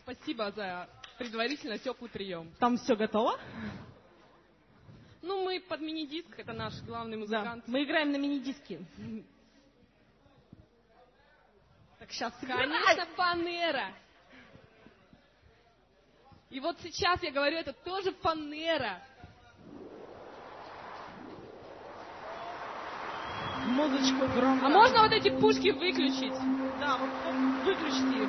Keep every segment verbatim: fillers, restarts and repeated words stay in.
Спасибо за предварительно теплый прием. Там все готово? Ну, мы под мини-диск, это наш главный музыкант. Да, мы играем на мини-диске. Так сейчас, конечно, фанера. И вот сейчас я говорю, это тоже фанера. Музычку громко. А можно вот эти пушки выключить? Да, вот, вот выключите их.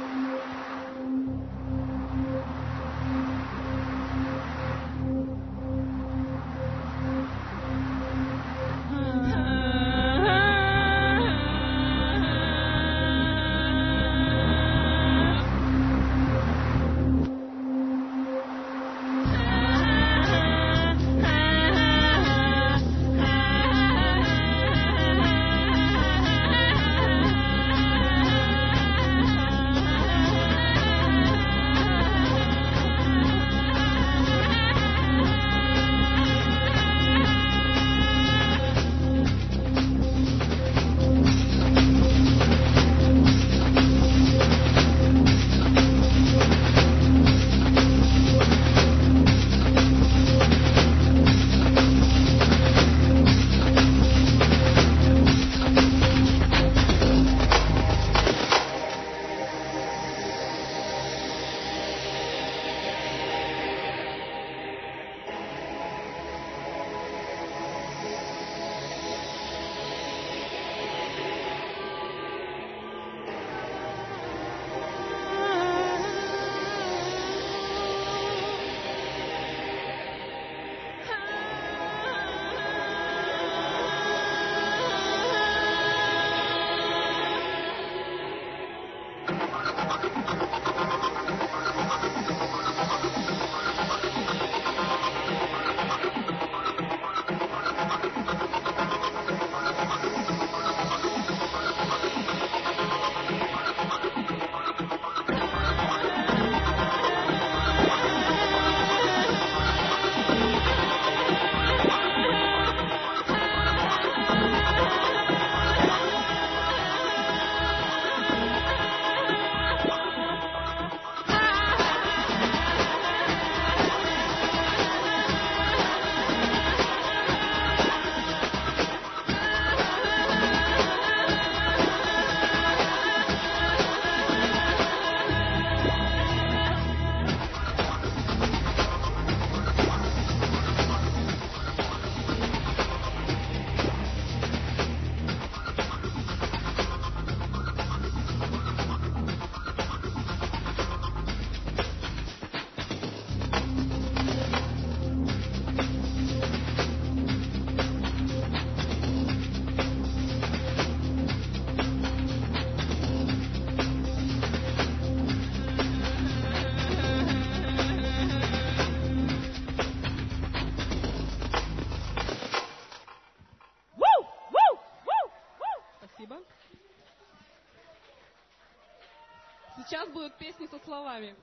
Сейчас будут песни со словами.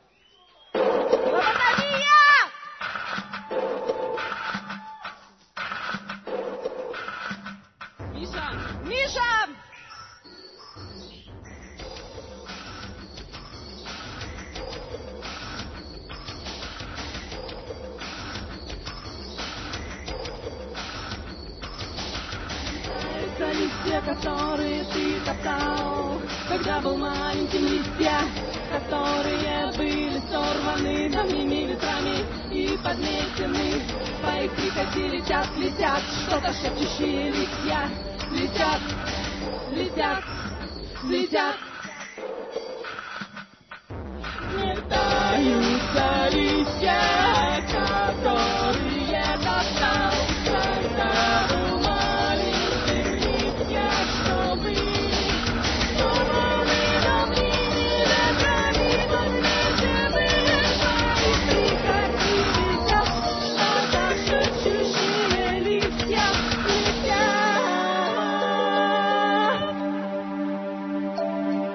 Миша! Миша! Это листья, которые ты топтал, когда был маленьким, листья, которые были сорваны давними ветрами и подметены. Твои прихоти летят, летят, что-то шепчущие листья, летят, летят, летят. Метаются листья, которые топтал, когда был маленьким, листья, что были сорваны давними ветрами, подметены. Твои прихоти летят, что-то шепчущие листья, летят.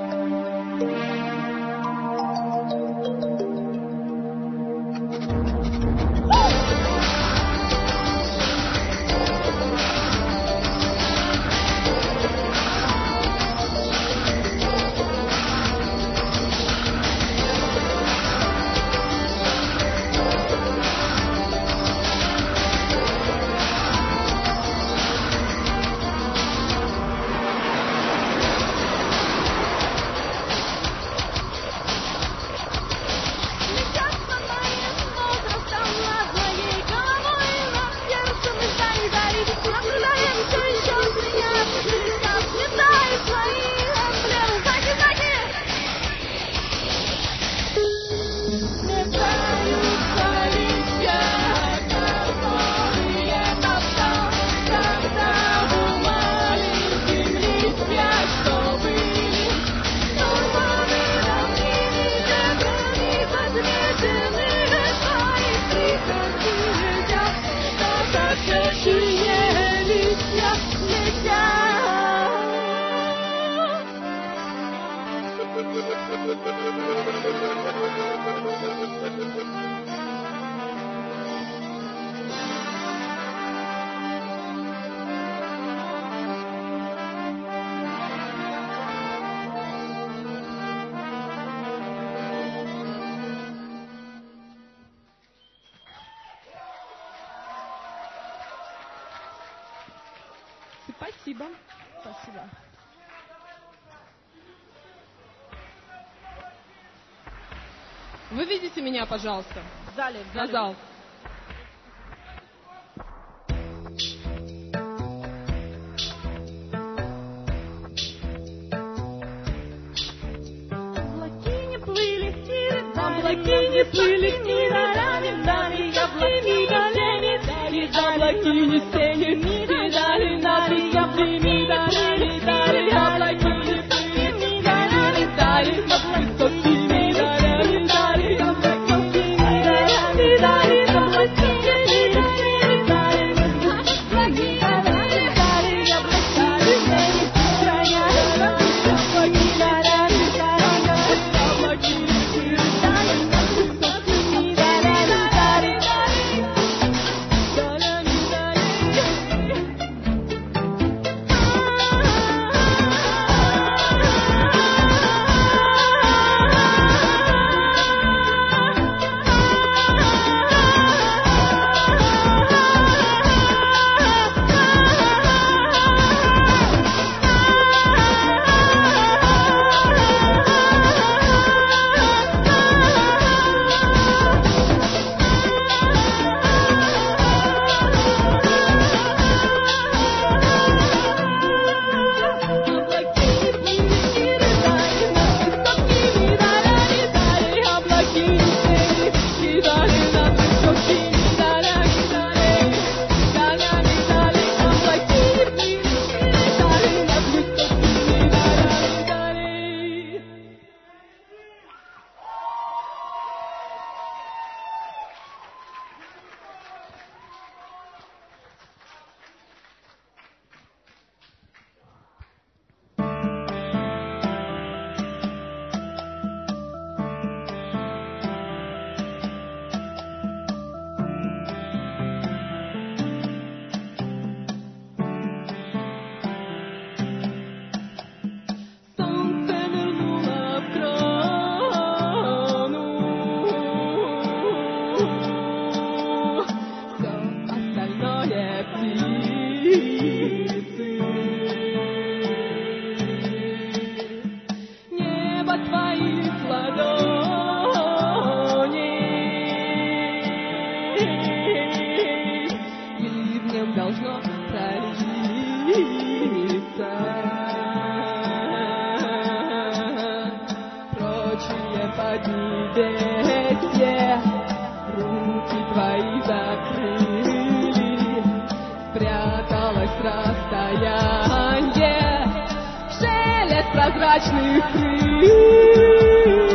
Спасибо. Спасибо. Вы видите меня, пожалуйста? В зале, в На зале. зал. Облаки не плыли, облаки не плыли, и дали, дали, облаки дали, дали, облаки не сели, и дали, дали, облаки дали, дали, облаки не сели, и дали, дали, облаки не дали, дали, облаки не дали, облаки не дали, дали, облаки дали, дали, облаки не сохраняют, облаки дали, облаки не поднебесье, руки твои закрыли, спряталось расстояние, шелест прозрачных крыльев.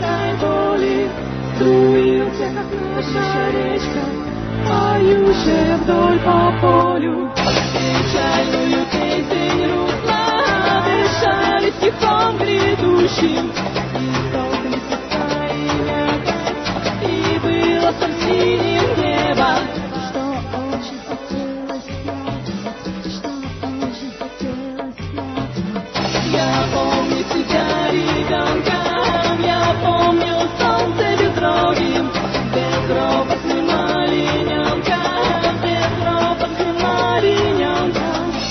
этой боли струился, как наша речка, поющая вдоль по полю. Печальную песнь русла дышали стихом грядущим, и столкнулись своими опять, и было со синим небо, что очень хотелось спрятать, что очень хотелось спрятать. Я помню тебя ребенком, я помню солнце безрогим, безропотным олененком, безропотным олененком.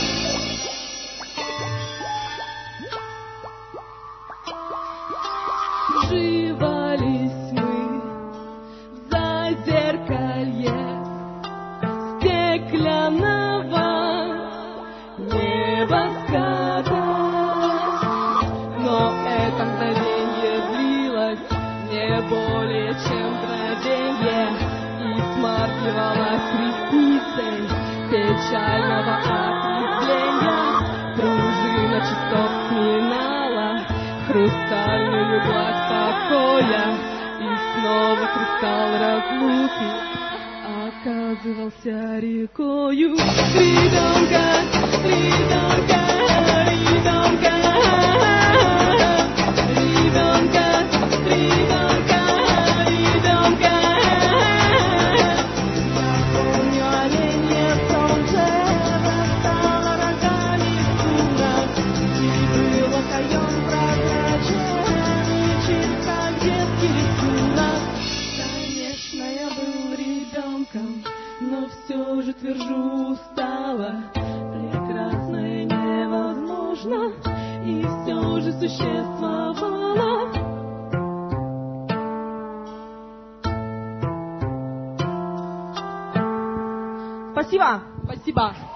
Сживались мы в зазеркалье стеклянного небоската, но это мгновенье длилось не более чем мгновенье и смаргивалось ресницей печального отрезвления. Пружина часов сминала хрустальную гладь покоя, и снова кристалл разлуки оказывался рекою. Ребенка, ребенка, ребенка, ребенка, ребенка, ребенка. Я помню оленье солнце достало рогами сумрак, и был окоем прозрачен, и чисто детский рисунок. Конечно, я был ребенком, но все же твержу устала. Прекрасное невозможно, и все же существовало. Спасибо. Спасибо.